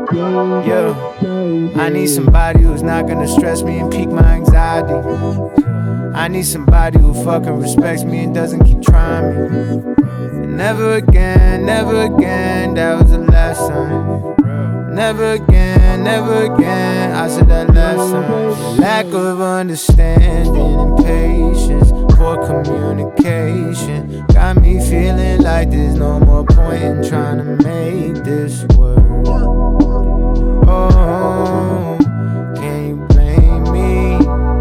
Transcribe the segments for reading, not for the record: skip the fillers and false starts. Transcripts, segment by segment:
Yeah, I need somebody who's not gonna stress me and pique my anxiety. I need somebody who fucking respects me and doesn't keep trying me. And never again, that was the last time. Never again, I said that last time. Lack of understanding and patience, poor communication got me feeling like there's no more point in trying to make this work. Oh, can you blame me?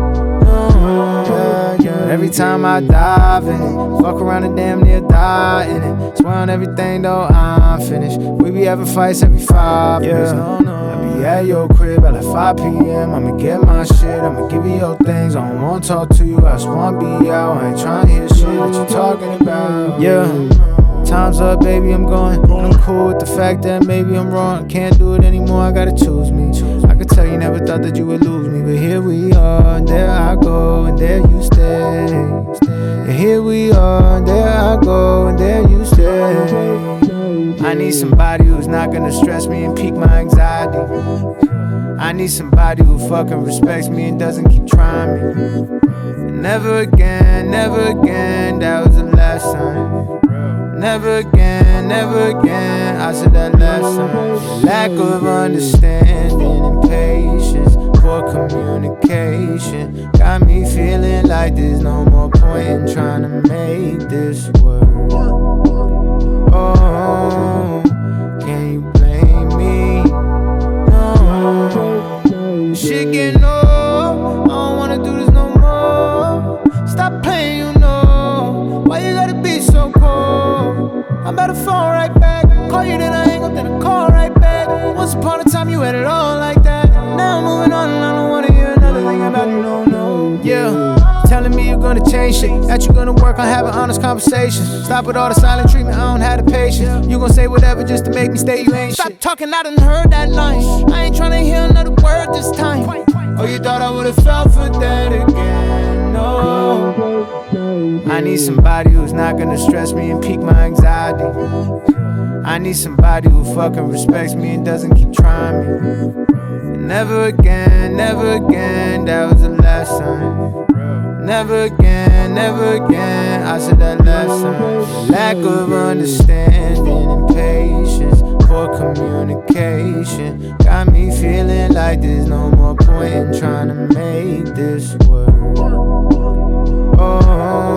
No, yeah. Every time I dive in it, fuck around and damn near die in it. Swear on everything though I'm finished. We be having fights every 5 minutes. I be at your crib at like 5 p.m. I'ma get my shit, I'ma give you your things. I don't wanna talk to you, I just wanna be out. I ain't tryna hear shit that you talking about. Yeah, time's up, baby, I'm going. I'm cool with the fact that maybe I'm wrong. Can't do it anymore, I gotta choose me. I could tell you never thought that you would lose me, but here we are, and there I go, and there you stay. And here we are, and there I go, and there you stay. I need somebody who's not gonna stress me and pique my anxiety. I need somebody who fucking respects me and doesn't keep trying me. And never again, that was the last time. Never again, I said that last time. Lack of understanding and patience, poor communication got me feeling like there's no more point in trying to make this work. Oh, can you blame me? No, shit getting old, I don't wanna do this no more. Stop playing, you know. Why you gotta be so cold? I'm about to fall right back. Call you, then I hang up, then I call right back. Once upon a time you had it all like that. Now I'm moving on and I don't wanna hear another thing about you, no. Yeah, telling me you're gonna change shit, that you're gonna work on having honest conversations. Stop with all the silent treatment, I don't have the patience. You gon' say whatever just to make me stay, you ain't shit. Stop talking, I done heard that line. I ain't tryna hear another word this time. Oh, you thought I would've fell for that again? No, I need somebody who's not gonna stress me and pique my anxiety. I need somebody who fucking respects me and doesn't keep trying me. And never again, that was the last time. Never again, I said that last time. Lack of understanding and patience, poor communication got me feeling like there's no more point in trying to make this work. Oh,